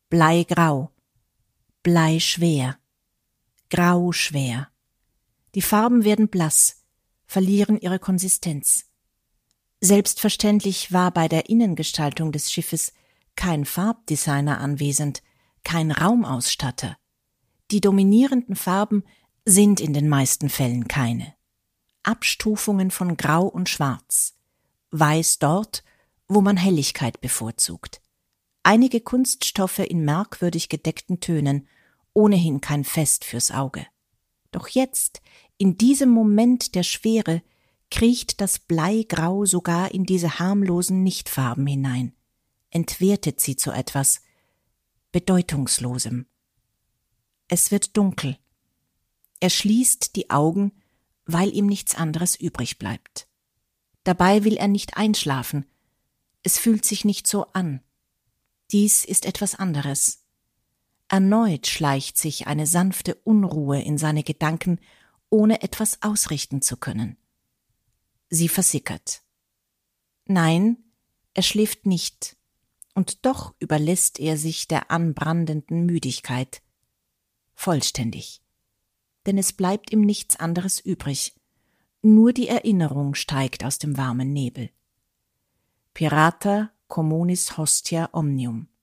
Bleigrau, bleischwer, grauschwer. Die Farben werden blass, verlieren ihre Konsistenz. Selbstverständlich war bei der Innengestaltung des Schiffes kein Farbdesigner anwesend, kein Raumausstatter. Die dominierenden Farben sind in den meisten Fällen keine. Abstufungen von Grau und Schwarz. Weiß dort, wo man Helligkeit bevorzugt. Einige Kunststoffe in merkwürdig gedeckten Tönen, ohnehin kein Fest fürs Auge. Doch jetzt, in diesem Moment der Schwere, kriecht das Bleigrau sogar in diese harmlosen Nichtfarben hinein, entwertet sie zu etwas Bedeutungslosem. Es wird dunkel. Er schließt die Augen, weil ihm nichts anderes übrig bleibt. Dabei will er nicht einschlafen. Es fühlt sich nicht so an. Dies ist etwas anderes. Erneut schleicht sich eine sanfte Unruhe in seine Gedanken, ohne etwas ausrichten zu können. Sie versickert. Nein, er schläft nicht, und doch überlässt er sich der anbrandenden Müdigkeit. Vollständig. Denn es bleibt ihm nichts anderes übrig. Nur die Erinnerung steigt aus dem warmen Nebel. Pirata communis hostia omnium.